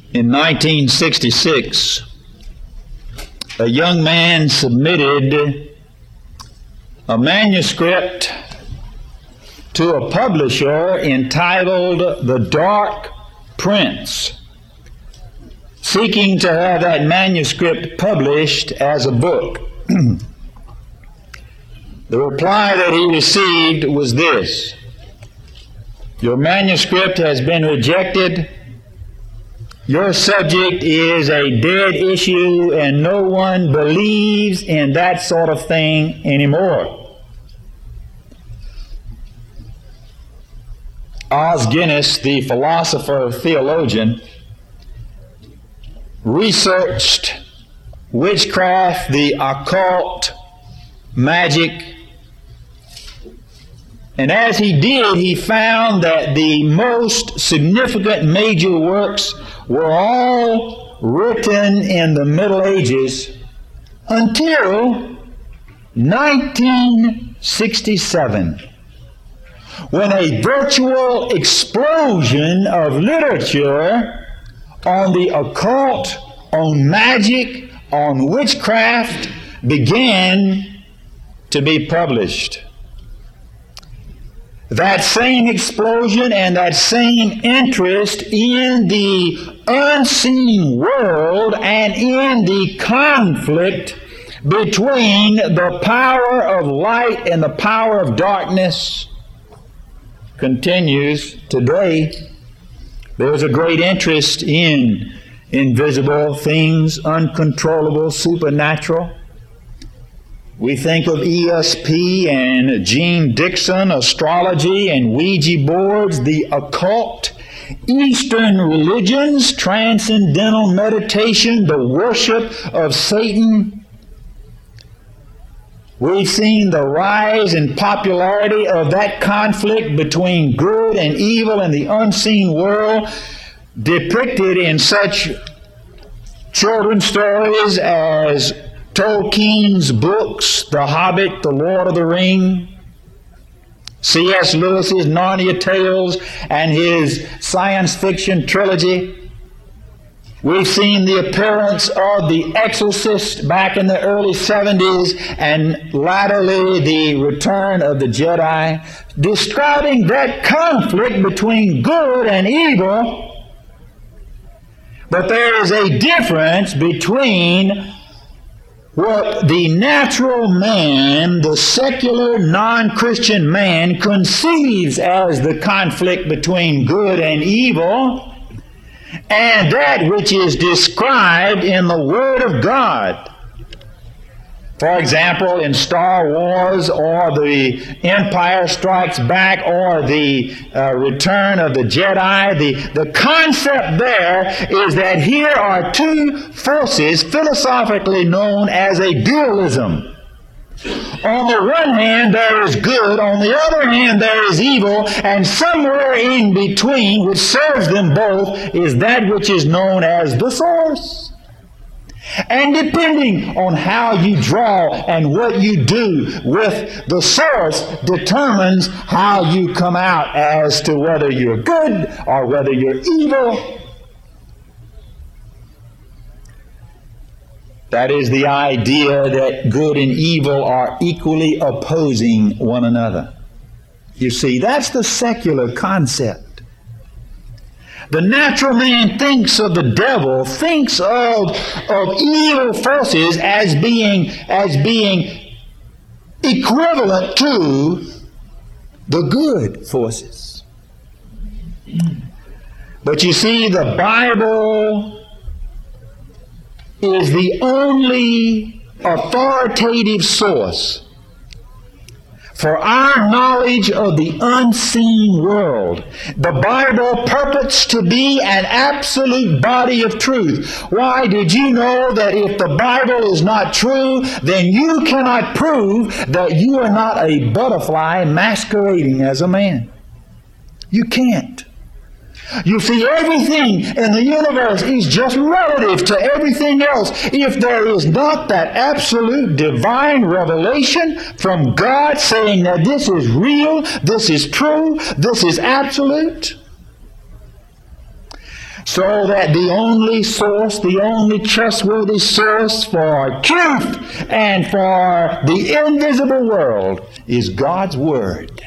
In 1966, a young man submitted a manuscript to a publisher entitled The Dark Prince, seeking to have that manuscript published as a book. The reply that he received was this: "Your manuscript has been rejected. Your subject is a dead issue, and no one believes in that sort of thing anymore." Os Guinness, the philosopher theologian, researched witchcraft, the occult, magic, and as he did, he found that the most significant major works were all written in the Middle Ages until 1967, when a virtual explosion of literature on the occult, on magic, on witchcraft began to be published. That same explosion and that same interest in the unseen world and in the conflict between the power of light and the power of darkness continues today. There's a great interest in invisible things, uncontrollable, supernatural. We think of ESP and Gene Dixon, astrology and Ouija boards, the occult, Eastern religions, transcendental meditation, the worship of Satan. We've seen the rise in popularity of that conflict between good and evil in the unseen world depicted in such children's stories as Tolkien's books, The Hobbit, The Lord of the Ring, C.S. Lewis's Narnia Tales and his science fiction trilogy. We've seen the appearance of The Exorcist back in the early 70s and latterly the return of the Jedi, describing that conflict between good and evil. But there is a difference between what the natural man, the secular non-Christian man, conceives as the conflict between good and evil, and that which is described in the Word of God. For example, in Star Wars or The Empire Strikes Back or the Return of the Jedi, the concept there is that here are two forces philosophically known as a dualism. On the one hand, there is good. On the other hand, there is evil. And somewhere in between, which serves them both, is that which is known as the source. And depending on how you draw and what you do with the source determines how you come out as to whether you're good or whether you're evil. That is the idea that good and evil are equally opposing one another. You see, that's the secular concept. The natural man thinks of the devil, thinks of evil forces as being equivalent to the good forces. But you see, the Bible is the only authoritative source for our knowledge of the unseen world. The Bible purports to be an absolute body of truth. Why? Did you know that if the Bible is not true, then you cannot prove that you are not a butterfly masquerading as a man? You can't. You see, everything in the universe is just relative to everything else. If there is not that absolute divine revelation from God saying that this is real, this is true, this is absolute. So that the only source, the only trustworthy source for truth and for the invisible world is God's Word.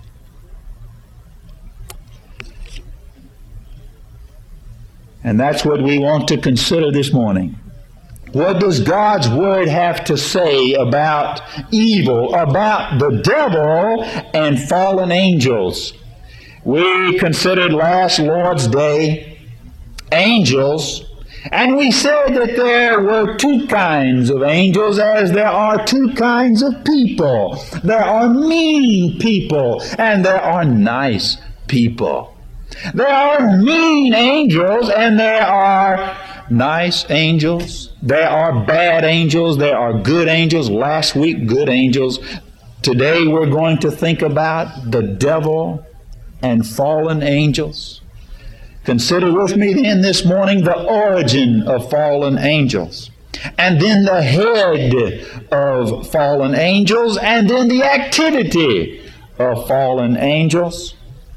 And that's what we want to consider this morning. What does God's Word have to say about evil, about the devil and fallen angels? We considered last Lord's Day angels, and we said that there were two kinds of angels, as there are two kinds of people. There are mean people and there are nice people. There are mean angels and there are nice angels. There are bad angels. There are good angels. Last week, good angels. Today we're going to think about the devil and fallen angels. Consider with me then this morning the origin of fallen angels, and then the head of fallen angels, and then the activity of fallen angels.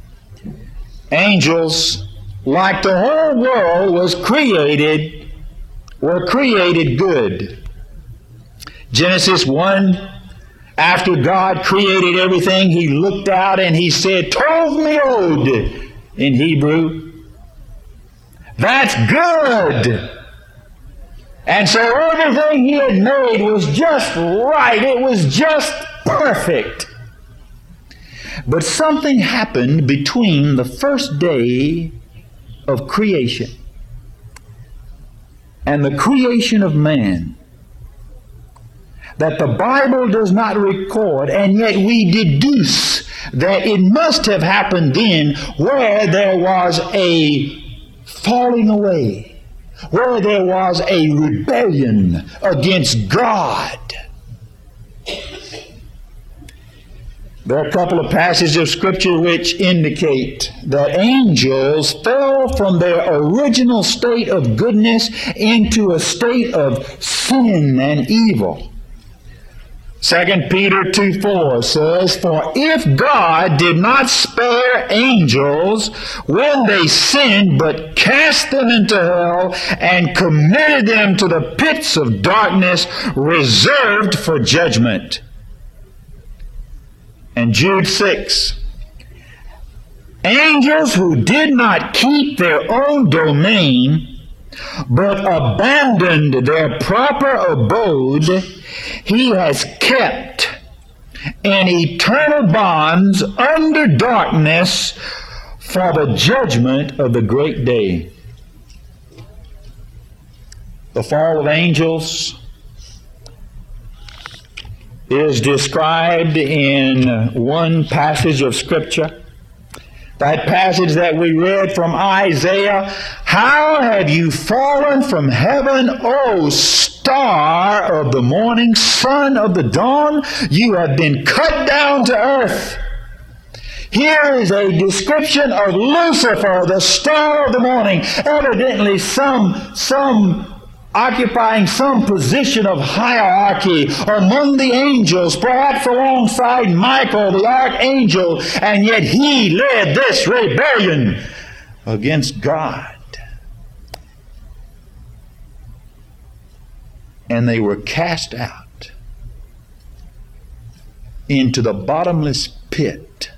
Angels, like the whole world, were created good. Genesis 1, after God created everything, He looked out and He said, Tov meod in Hebrew. That's good. And so everything He had made was just right. It was just perfect. But something happened between the first day of creation and the creation of man that the Bible does not record, and yet we deduce that it must have happened then, where there was a falling away, where there was a rebellion against God. There are a couple of passages of Scripture which indicate that angels fell from their original state of goodness into a state of sin and evil. 2 Peter 2:4 says, For if God did not spare angels when they sinned, but cast them into hell and committed them to the pits of darkness reserved for judgment. And Jude 6, angels who did not keep their own domain, but abandoned their proper abode, He has kept in eternal bonds under darkness for the judgment of the great day. The fall of angels is described in one passage of Scripture. That passage that we read from Isaiah, How have you fallen from heaven, O star of the morning, son of the dawn? You have been cut down to earth. Here is a description of Lucifer, the star of the morning, evidently some occupying some position of hierarchy among the angels, perhaps alongside Michael, the archangel, and yet he led this rebellion against God. And they were cast out into the bottomless pit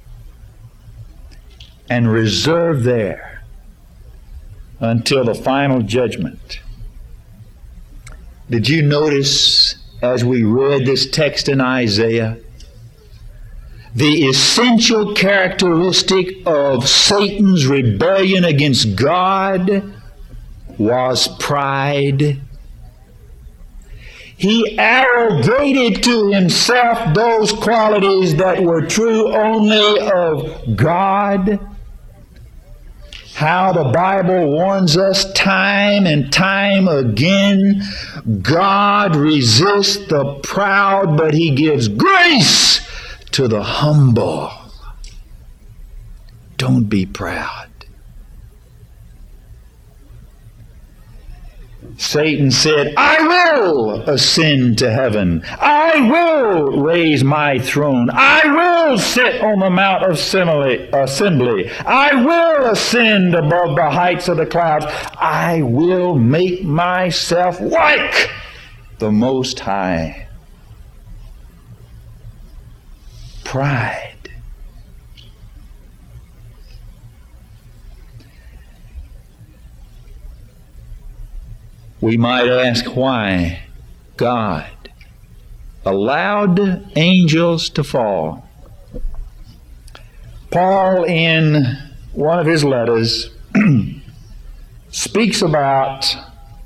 and reserved there until the final judgment. Did you notice, as we read this text in Isaiah, the essential characteristic of Satan's rebellion against God was pride? He arrogated to himself those qualities that were true only of God. How the Bible warns us time and time again, God resists the proud, but He gives grace to the humble. Don't be proud. Satan said, I will ascend to heaven. I I will raise my throne. I will sit on the mount of assembly. I will ascend above the heights of the clouds. I will make myself like the Most High. Pride. We might ask why God allowed angels to fall. Paul, in one of his letters, speaks about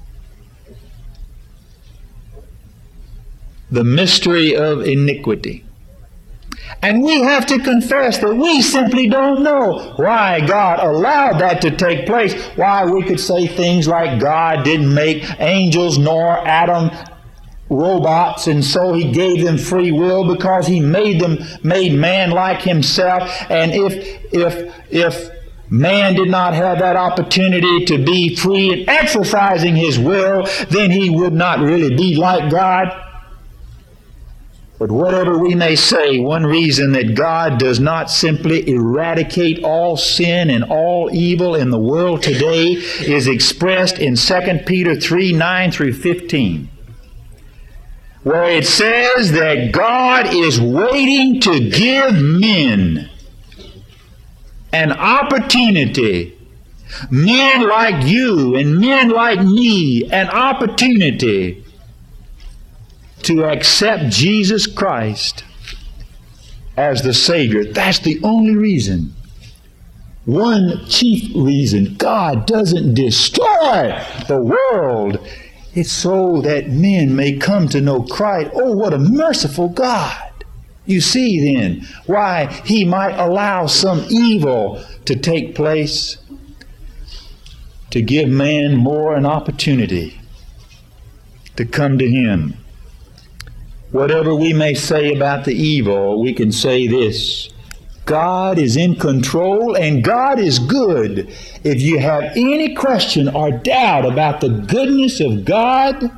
the mystery of iniquity. And we have to confess that we simply don't know why God allowed that to take place. Why we could say things like God didn't make angels nor Adam robots, and so he gave them free will because he made man like himself. And if man did not have that opportunity to be free in exercising his will, then he would not really be like God. But whatever we may say, one reason that God does not simply eradicate all sin and all evil in the world today is expressed in 2 Peter 3:9 through 15, where it says that God is waiting to give men an opportunity, men like you and men like me, an opportunity to accept Jesus Christ as the Savior. That's the only reason. One chief reason God doesn't destroy the world. It's so that men may come to know Christ. Oh, what a merciful God. You see then why He might allow some evil to take place, to give man more an opportunity to come to Him. Whatever we may say about the evil, we can say this: God is in control and God is good. If you have any question or doubt about the goodness of God,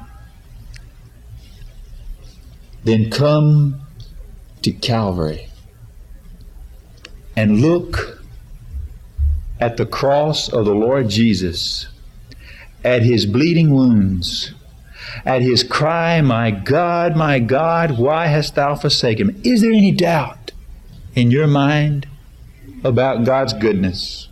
then come to Calvary and look at the cross of the Lord Jesus, at His bleeding wounds, at His cry, my God, why hast thou forsaken me? Is there any doubt in your mind about God's goodness?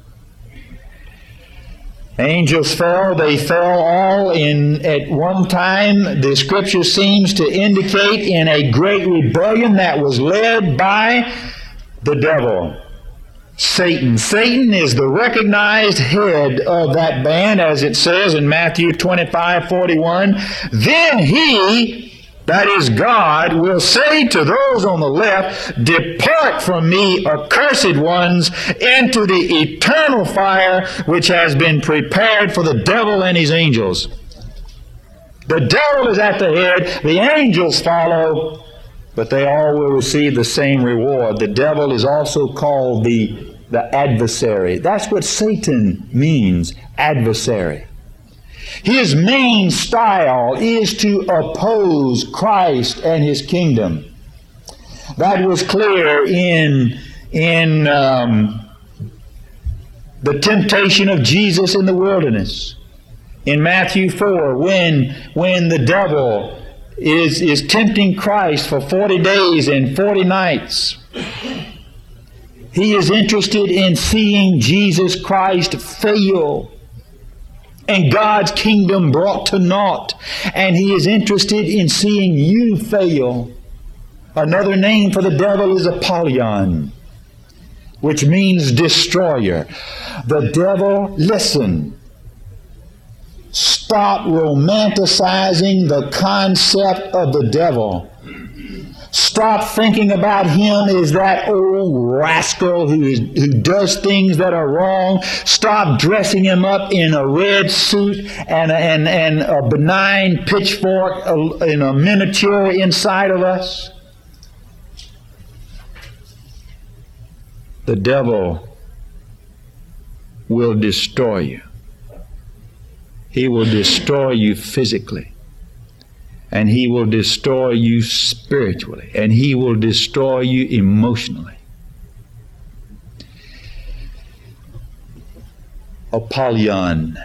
Angels fell. They fell all at one time. The Scripture seems to indicate in a great rebellion that was led by the devil, Satan. Satan is the recognized head of that band, as it says in Matthew 25:41. Then He, that is God, will say to those on the left, depart from me, accursed ones, into the eternal fire which has been prepared for the devil and his angels. The devil is at the head, the angels follow, but they all will receive the same reward. The devil is also called the adversary. That's what Satan means, adversary. His main style is to oppose Christ and His kingdom. That was clear in the temptation of Jesus in the wilderness. In Matthew 4, when the devil is tempting Christ for 40 days and 40 nights, he is interested in seeing Jesus Christ fail and God's kingdom brought to naught. And he is interested in seeing you fail. Another name for the devil is Apollyon, which means destroyer. The devil, listen, stop romanticizing the concept of the devil. Stop thinking about him as that old rascal who does things that are wrong. Stop dressing him up in a red suit and a benign pitchfork in a miniature inside of us. The devil will destroy you. He will destroy you physically. And he will destroy you spiritually. And he will destroy you emotionally. Apollyon,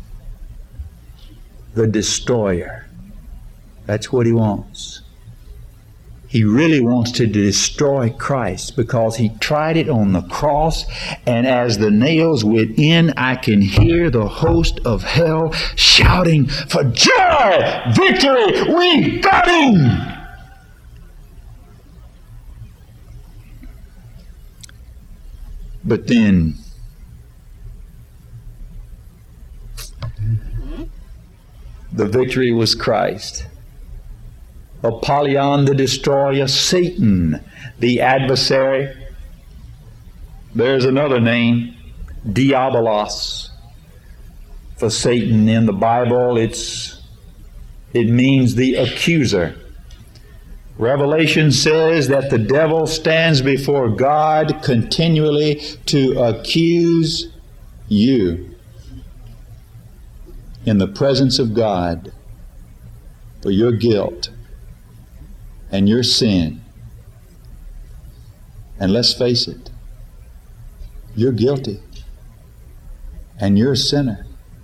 the destroyer. That's what he wants. He really wants to destroy Christ because he tried it on the cross, and as the nails went in, I can hear the host of hell shouting for joy, victory, we got him! But then the victory was Christ. Apollyon the destroyer, Satan the adversary. There's another name, Diabolos, for Satan in the Bible. It means the accuser. Revelation says that the devil stands before God continually to accuse you in the presence of God for your guilt and your sin. And let's face it, you're guilty and you're a sinner.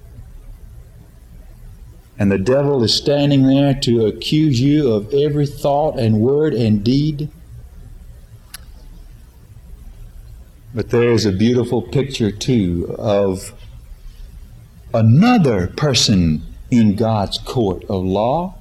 And the devil is standing there to accuse you of every thought and word and deed. But there's a beautiful picture too of another person in God's court of law.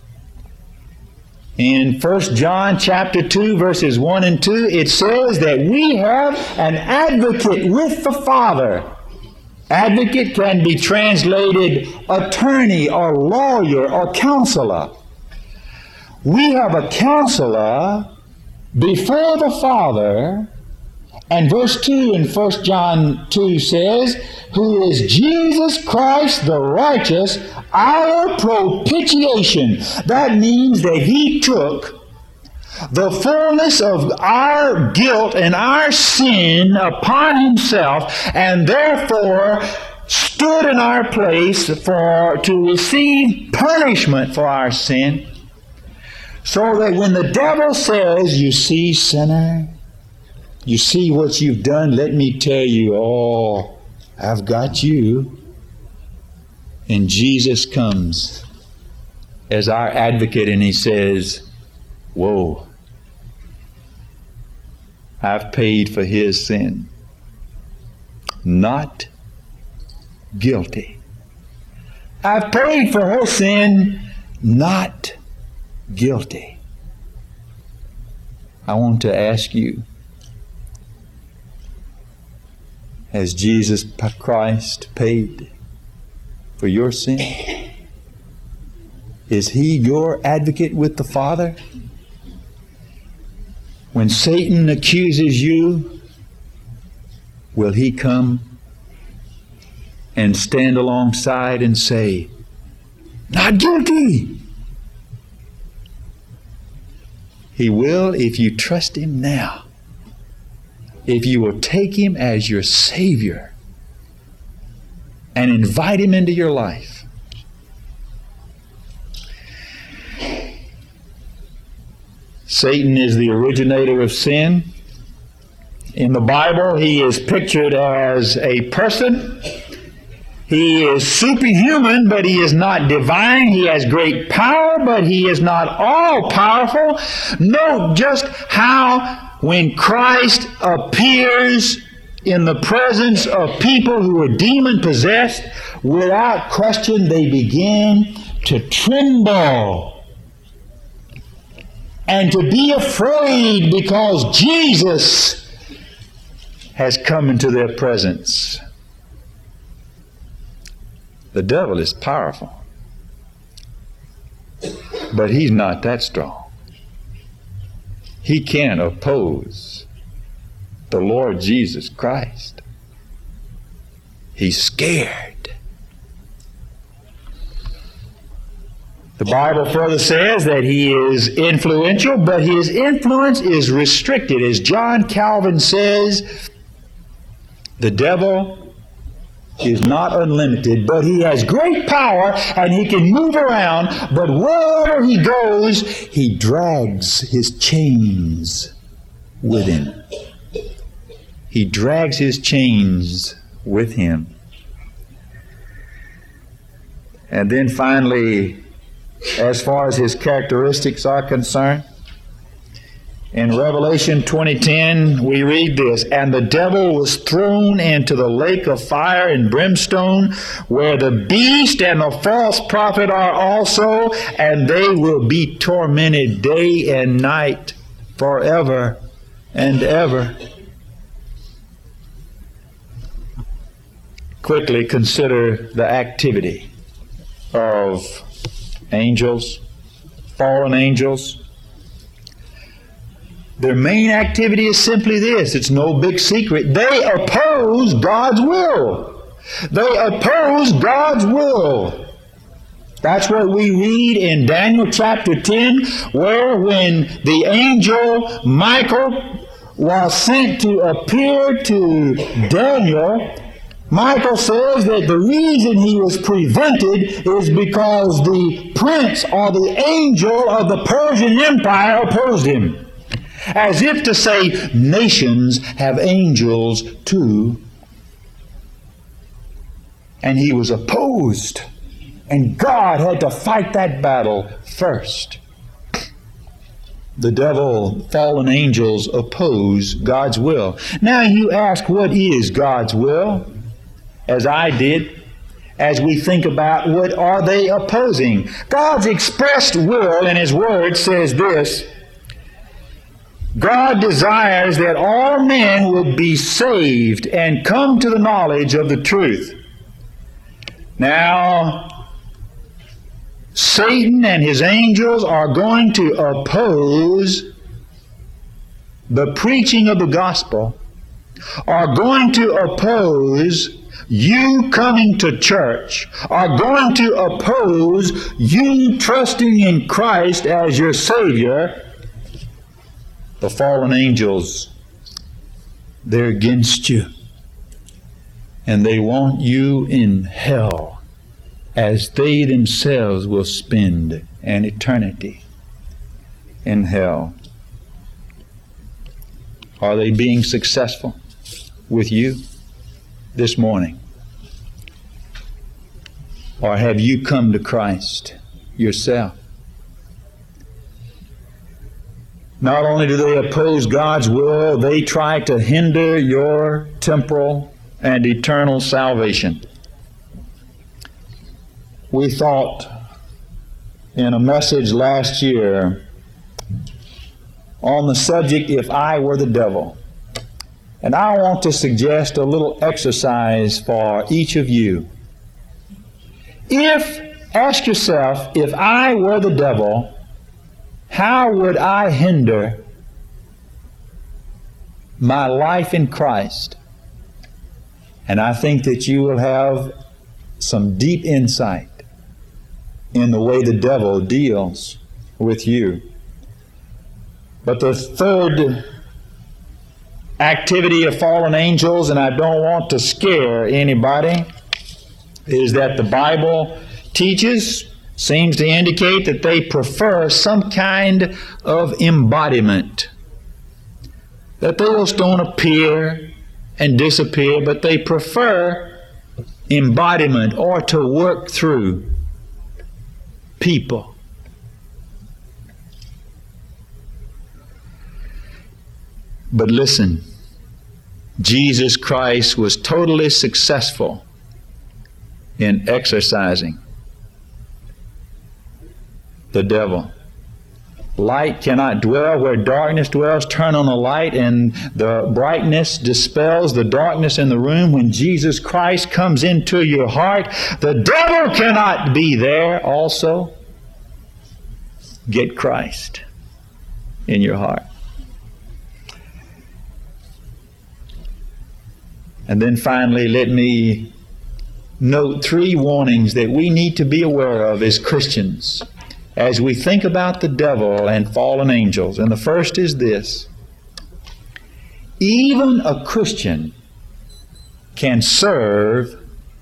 In 1 John chapter 2, verses 1 and 2, it says that we have an advocate with the Father. Advocate can be translated attorney or lawyer or counselor. We have a counselor before the Father. And verse 2 in 1 John 2 says, who is Jesus Christ the righteous, our propitiation. That means that he took the fullness of our guilt and our sin upon himself, and therefore stood in our place to receive punishment for our sin. So that when the devil says, you see, sinner, you see what you've done, let me tell you, oh, I've got you. And Jesus comes as our advocate and he says, whoa, I've paid for his sin. Not guilty. I've paid for her sin, not guilty. I want to ask you, has Jesus Christ paid for your sin? Is he your advocate with the Father? When Satan accuses you, will he come and stand alongside and say, not guilty? He will if you trust him now. If you will take him as your Savior and invite him into your life. Satan is the originator of sin. In the Bible, he is pictured as a person. He is superhuman, but he is not divine. He has great power, but he is not all powerful. Note just how when Christ appears in the presence of people who are demon-possessed, without question they begin to tremble and to be afraid because Jesus has come into their presence. The devil is powerful, but he's not that strong. He can't oppose the Lord Jesus Christ. He's scared. The Bible further says that he is influential, but his influence is restricted. As John Calvin says, the devil is not unlimited, but he has great power and he can move around, but wherever he goes, he drags his chains with him. He drags his chains with him. And then finally, as far as his characteristics are concerned, in Revelation 20:10, we read this, "And the devil was thrown into the lake of fire and brimstone, where the beast and the false prophet are also, and they will be tormented day and night forever and ever." Quickly consider the activity of angels, fallen angels. Their main activity is simply this. It's no big secret. They oppose God's will. They oppose God's will. That's what we read in Daniel chapter 10, where when the angel Michael was sent to appear to Daniel, Michael says that the reason he was prevented is because the prince or the angel of the Persian Empire opposed him. As if to say, nations have angels too. And he was opposed. And God had to fight that battle first. The devil, fallen angels, oppose God's will. Now you ask, what is God's will? As I did, as we think about what are they opposing. God's expressed will in His Word says this: God desires that all men would be saved and come to the knowledge of the truth. Now, Satan and his angels are going to oppose the preaching of the gospel, are going to oppose you coming to church, are going to oppose you trusting in Christ as your Savior. The fallen angels, they're against you. And they want you in hell, as they themselves will spend an eternity in hell. Are they being successful with you this morning? Or have you come to Christ yourself? Not only do they oppose God's will, they try to hinder your temporal and eternal salvation. We thought in a message last year on the subject, if I were the devil. And I want to suggest a little exercise for each of you. Ask yourself, if I were the devil, how would I hinder my life in Christ? And I think that you will have some deep insight in the way the devil deals with you. But the third activity of fallen angels, and I don't want to scare anybody, is that the Bible teaches, seems to indicate that they prefer some kind of embodiment. That they just don't appear and disappear, but they prefer embodiment or to work through people. But listen, Jesus Christ was totally successful in exorcising the devil. Light cannot dwell where darkness dwells. Turn on a light and the brightness dispels the darkness in the room. When Jesus Christ comes into your heart, the devil cannot be there also. Get Christ in your heart. And then finally, let me note 3 warnings that we need to be aware of as Christians as we think about the devil and fallen angels. And the first is this: even a Christian can serve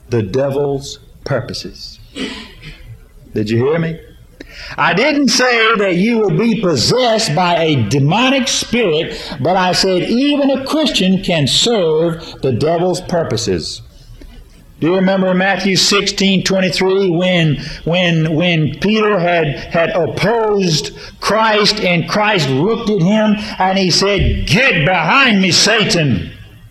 the devil's purposes. Did you hear me? I didn't say that you would be possessed by a demonic spirit, but I said even a Christian can serve the devil's purposes. Do you remember Matthew 16:23 when Peter had opposed Christ and Christ looked at him and he said, "Get behind me, Satan."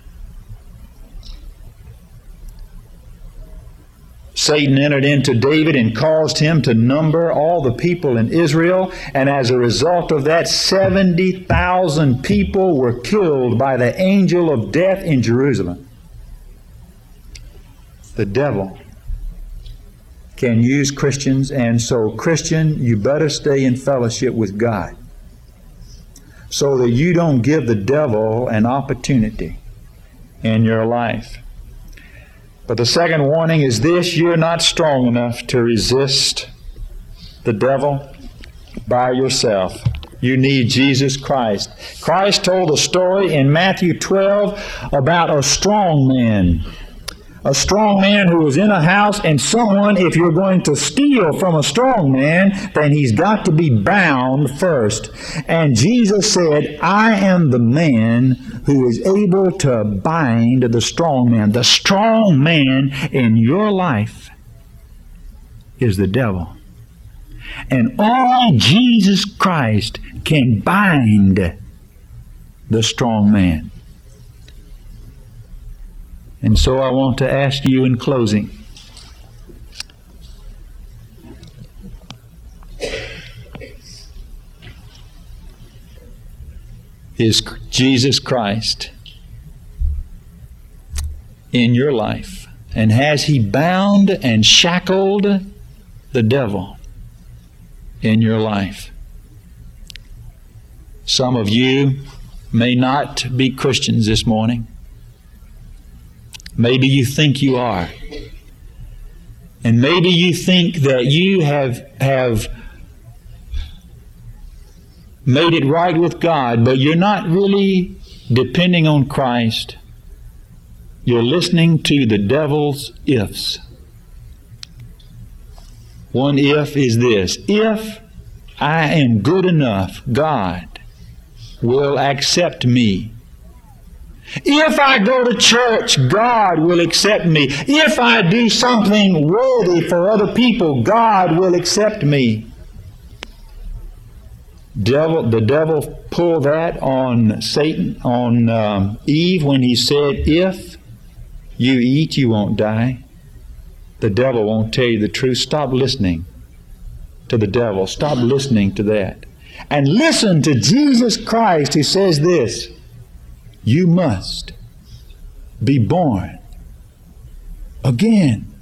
Satan entered into David and caused him to number all the people in Israel, and as a result of that, 70,000 people were killed by the angel of death in Jerusalem. The devil can use Christians, and so Christian, you better stay in fellowship with God so that you don't give the devil an opportunity in your life. But the second warning is this: you're not strong enough to resist the devil by yourself. You need Jesus Christ. Christ told a story in Matthew 12 about a strong man. A strong man who was in a house, and someone, if you're going to steal from a strong man, then he's got to be bound first. And Jesus said, "I am the man who is able to bind the strong man." The strong man in your life is the devil. And only Jesus Christ can bind the strong man. And so I want to ask you in closing, is Jesus Christ in your life? And has He bound and shackled the devil in your life? Some of you may not be Christians this morning. Maybe you think you are. And maybe you think that you have made it right with God, but you're not really depending on Christ. You're listening to the devil's ifs. One if is this: if I am good enough, God will accept me. If I go to church, God will accept me. If I do something worthy for other people, God will accept me. The devil pulled that on Satan, on Eve, when he said, "If you eat, you won't die." The devil won't tell you the truth. Stop listening to the devil. Stop listening to that. And listen to Jesus Christ, who says this: you must be born again.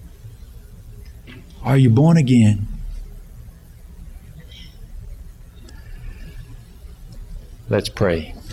Are you born again? Let's pray.